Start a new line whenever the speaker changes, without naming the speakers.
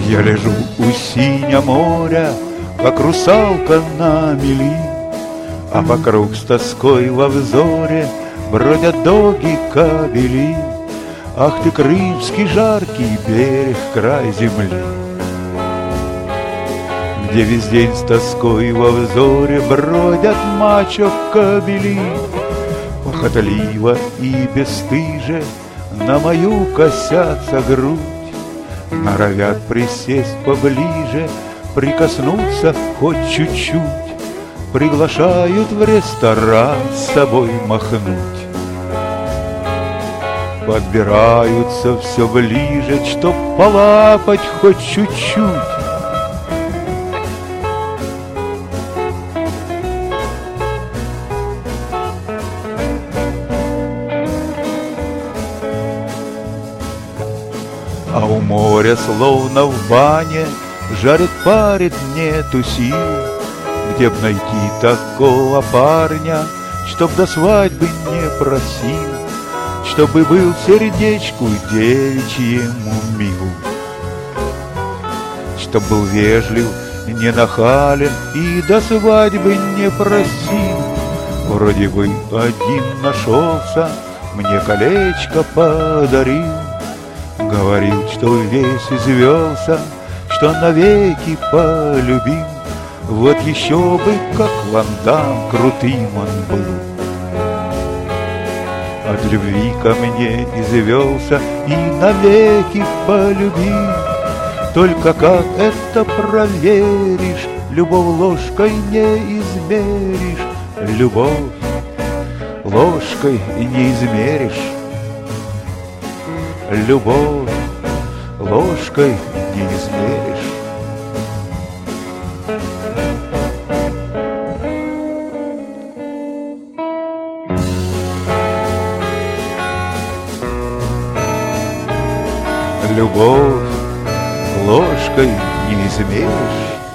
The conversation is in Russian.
Я лежу у синя моря, как русалка на мели, а вокруг с тоской во взоре бродят доги кобели. Ах ты, крымский жаркий берег, край земли, где весь день с тоской во взоре бродят мачо кобели. Похотливо и бесстыже на мою косятся грудь, норовят присесть поближе, прикоснуться хоть чуть-чуть, приглашают в ресторан с собой махнуть. Подбираются все ближе, чтоб полапать хоть чуть-чуть. А у моря, словно в бане, жарит, парит, нету сил, где б найти такого парня, чтоб до свадьбы не просил, чтобы был сердечку девичьему мил, чтоб был вежлив, не нахален и до свадьбы не просил. Вроде бы один нашелся, мне колечко подарил, говорил, что весь извелся, что навеки полюбил. Вот еще бы, как Ван Дам, крутым он был. От любви ко мне извелся и навеки полюбил. Только как это проверишь, любовь ложкой не измеришь. Любовь ложкой не измеришь. Любовь ложкой не измеришь. Любовь ложкой не измеришь.